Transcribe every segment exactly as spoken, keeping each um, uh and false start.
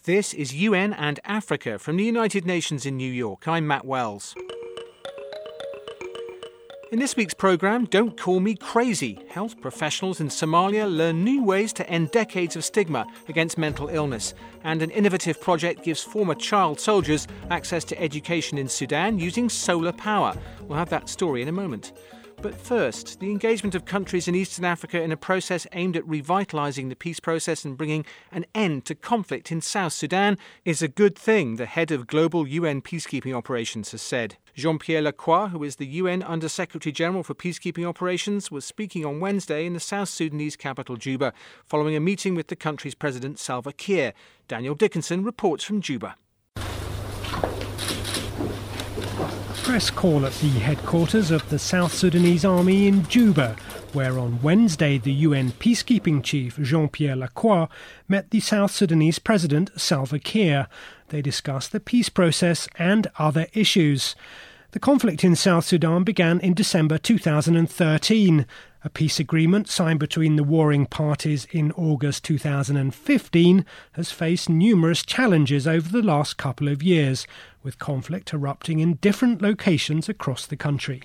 This is U N and Africa from the United Nations in New York. I'm Matt Wells. In this week's programme, Don't Call Me Crazy. Health professionals in Somalia learn new ways to end decades of stigma against mental illness. And an innovative project gives former child soldiers access to education in Sudan using solar power. We'll have that story in a moment. But first, the engagement of countries in Eastern Africa in a process aimed at revitalising the peace process and bringing an end to conflict in South Sudan is a good thing, the head of global U N peacekeeping operations has said. Jean-Pierre Lacroix, who is the U N Under-Secretary-General for Peacekeeping Operations, was speaking on Wednesday in the South Sudanese capital Juba, following a meeting with the country's President Salva Kiir. Daniel Dickinson reports from Juba. Press call at the headquarters of the South Sudanese Army in Juba, where on Wednesday the U N peacekeeping chief Jean-Pierre Lacroix met the South Sudanese President Salva Kiir. They discussed the peace process and other issues. The conflict in South Sudan began in December two thousand thirteen. A peace agreement signed between the warring parties in August two thousand fifteen has faced numerous challenges over the last couple of years, with conflict erupting in different locations across the country.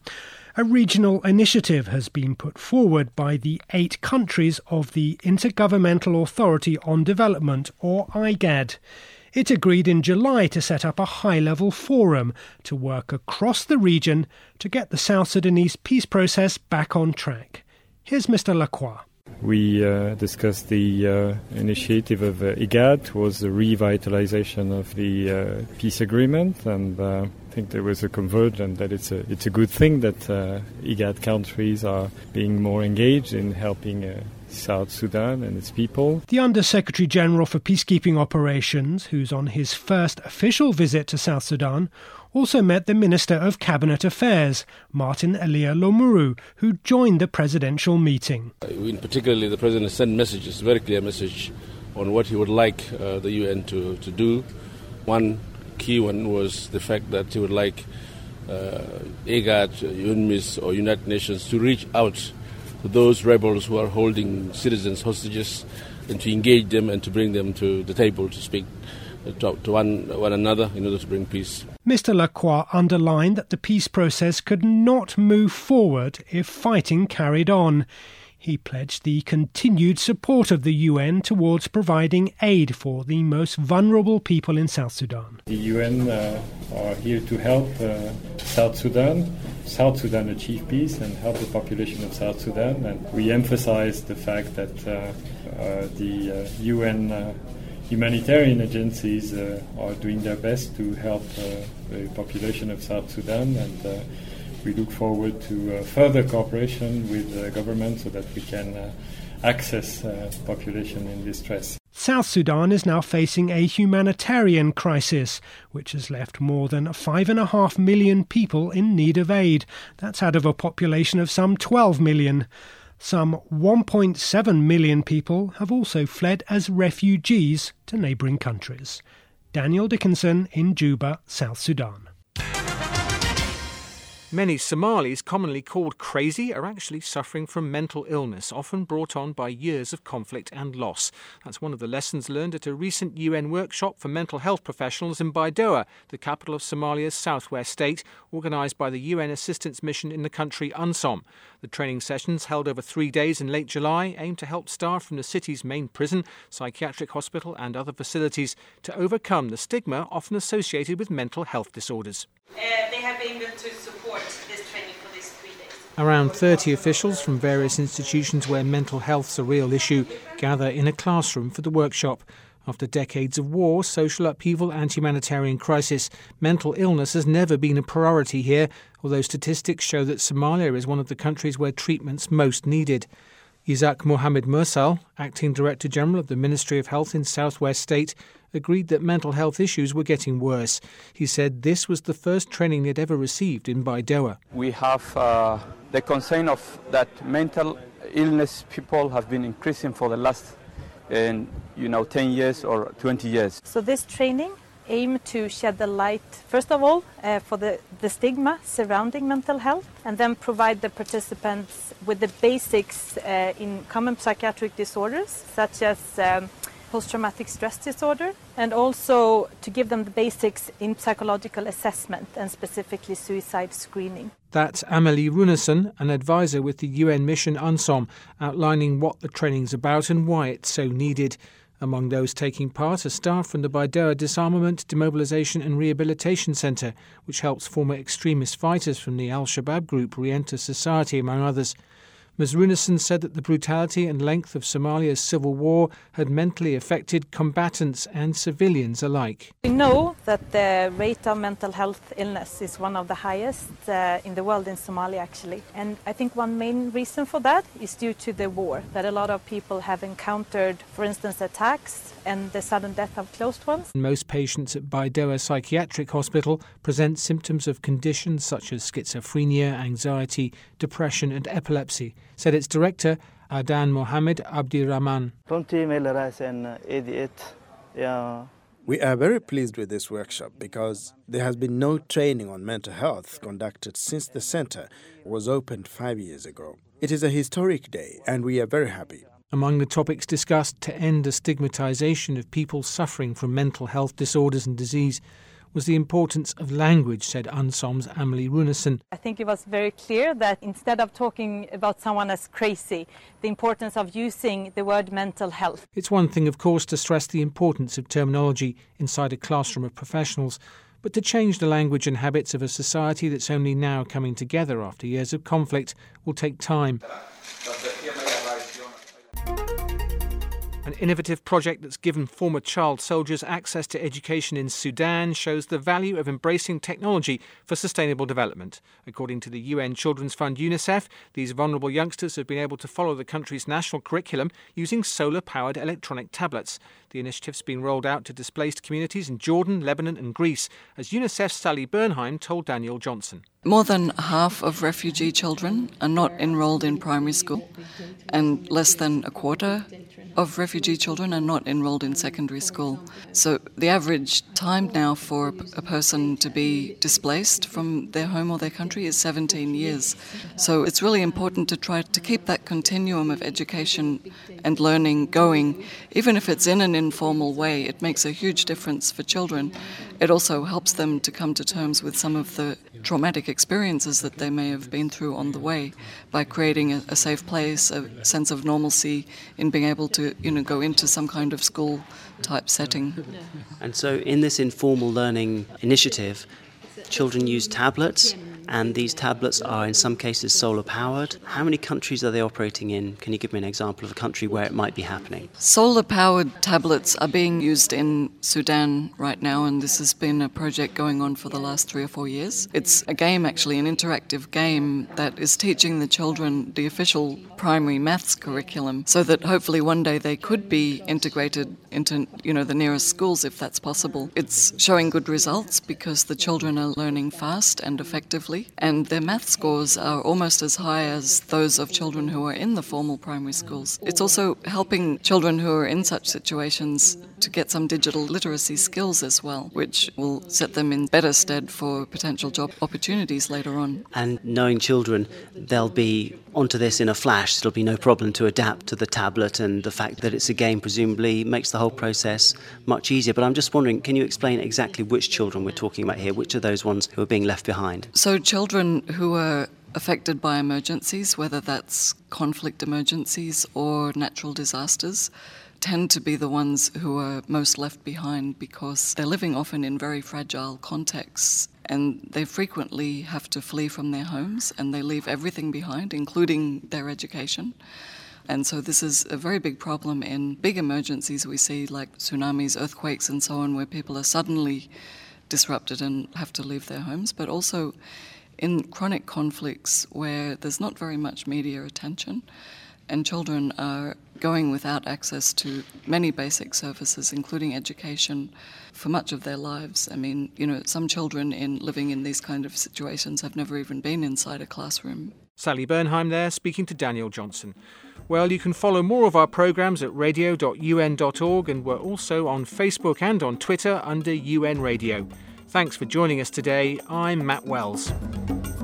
A regional initiative has been put forward by the eight countries of the Intergovernmental Authority on Development, or I G A D. It agreed in July to set up a high-level forum to work across the region to get the South Sudanese peace process back on track. Here's Mister Lacroix. We uh, discussed the uh, initiative of uh, I G A D, was the revitalization of the uh, peace agreement, and uh, I think there was a convergence that it's a, it's a good thing that uh, I G A D countries are being more engaged in helping uh, South Sudan and its people. The Under-Secretary-General for Peacekeeping Operations, who's on his first official visit to South Sudan, also met the Minister of Cabinet Affairs, Martin Elia Lomuru, who joined the presidential meeting. In particular, the President sent messages, a very clear message on what he would like uh, the U N to, to do. One key one was the fact that he would like uh, I G A D, UNMISS or United Nations to reach out to those rebels who are holding citizens hostages and to engage them and to bring them to the table to speak to, to one, one another in order to bring peace. Mister Lacroix underlined that the peace process could not move forward if fighting carried on. He pledged the continued support of the U N towards providing aid for the most vulnerable people in South Sudan. The U N uh, are here to help uh, South Sudan, South Sudan achieve peace and help the population of South Sudan. And we emphasize the fact that uh, uh, the uh, U N uh, humanitarian agencies uh, are doing their best to help uh, the population of South Sudan, and uh, we look forward to uh, further cooperation with the government so that we can uh, access uh, population in distress. South Sudan is now facing a humanitarian crisis, which has left more than five and a half million people in need of aid. That's out of a population of some twelve million. Some one point seven million people have also fled as refugees to neighbouring countries. Daniel Dickinson in Juba, South Sudan. Many Somalis, commonly called crazy, are actually suffering from mental illness, often brought on by years of conflict and loss. That's one of the lessons learned at a recent U N workshop for mental health professionals in Baidoa, the capital of Somalia's southwest state, organised by the U N Assistance Mission in the country, UNSOM. The training sessions, held over three days in late July, aim to help staff from the city's main prison, psychiatric hospital and other facilities to overcome the stigma often associated with mental health disorders. Uh, they have been able to support this training for these three days. Around thirty officials from various institutions where mental health's a real issue gather in a classroom for the workshop. After decades of war, social upheaval and humanitarian crisis, mental illness has never been a priority here, although statistics show that Somalia is one of the countries where treatment's most needed. Isaac Mohamed Mursal, Acting Director General of the Ministry of Health in Southwest State, agreed that mental health issues were getting worse. He said this was the first training they'd ever received in Baidoa. We have uh, the concern of that mental illness people have been increasing for the last uh, you know, ten years or twenty years. So this training aim to shed the light, first of all, uh, for the, the stigma surrounding mental health, and then provide the participants with the basics uh, in common psychiatric disorders, such as um, post-traumatic stress disorder, and also to give them the basics in psychological assessment and specifically suicide screening. That's Amelie Runarsson, an advisor with the U N mission UNSOM, outlining what the training's about and why it's so needed. Among those taking part are staff from the Baidoa Disarmament, Demobilisation and Rehabilitation Centre, which helps former extremist fighters from the Al-Shabaab group re-enter society, among others. Miz Runarsson said that the brutality and length of Somalia's civil war had mentally affected combatants and civilians alike. We know that the rate of mental health illness is one of the highest uh, in the world in Somalia, actually. And I think one main reason for that is due to the war, that a lot of people have encountered, for instance, attacks and the sudden death of close ones. Most patients at Baidoa Psychiatric Hospital present symptoms of conditions such as schizophrenia, anxiety, depression and epilepsy, said its director, Adan Mohammed Abdirahman. We are very pleased with this workshop because there has been no training on mental health conducted since the centre was opened five years ago. It is a historic day and we are very happy. Among the topics discussed to end the stigmatisation of people suffering from mental health disorders and disease was the importance of language, said UNSOM's Amelie Runarsson. I think it was very clear that instead of talking about someone as crazy, the importance of using the word mental health. It's one thing, of course, to stress the importance of terminology inside a classroom of professionals, but to change the language and habits of a society that's only now coming together after years of conflict will take time. An innovative project that's given former child soldiers access to education in Sudan shows the value of embracing technology for sustainable development. According to the U N Children's Fund UNICEF, these vulnerable youngsters have been able to follow the country's national curriculum using solar-powered electronic tablets. The initiative's been rolled out to displaced communities in Jordan, Lebanon and Greece, as UNICEF's Sally Bernheim told Daniel Johnson. More than half of refugee children are not enrolled in primary school, and less than a quarter of refugee children are not enrolled in secondary school. So the average time now for a person to be displaced from their home or their country is seventeen years. So it's really important to try to keep that continuum of education and learning going. Even if it's in an informal way, it makes a huge difference for children. It also helps them to come to terms with some of the traumatic experiences that they may have been through on the way by creating a, a safe place, a sense of normalcy in being able to, you know, go into some kind of school type setting. And so in this informal learning initiative, children use tablets, and these tablets are in some cases solar powered. How many countries are they operating in? Can you give me an example of a country where it might be happening? Solar powered tablets are being used in Sudan right now, and this has been a project going on for the last three or four years. It's a game, actually, an interactive game that is teaching the children the official primary maths curriculum so that hopefully one day they could be integrated into, you know, the nearest schools if that's possible. It's showing good results because the children are learning fast and effectively, and their math scores are almost as high as those of children who are in the formal primary schools. It's also helping children who are in such situations to get some digital literacy skills as well, which will set them in better stead for potential job opportunities later on. And knowing children, they'll be onto this in a flash. It'll be no problem to adapt to the tablet, and the fact that it's a game presumably makes the whole process much easier. But I'm just wondering, can you explain exactly which children we're talking about here? Which are those ones who are being left behind? So children who are affected by emergencies, whether that's conflict emergencies or natural disasters, tend to be the ones who are most left behind because they're living often in very fragile contexts, and they frequently have to flee from their homes and they leave everything behind, including their education. And so this is a very big problem in big emergencies we see, like tsunamis, earthquakes and so on, where people are suddenly disrupted and have to leave their homes, but also in chronic conflicts where there's not very much media attention and children are going without access to many basic services, including education, for much of their lives. I mean, you know, some children in living in these kind of situations have never even been inside a classroom. Sally Bernheim there, speaking to Daniel Johnson. Well, you can follow more of our programmes at radio dot u n dot org, and we're also on Facebook and on Twitter under U N Radio. Thanks for joining us today. I'm Matt Wells.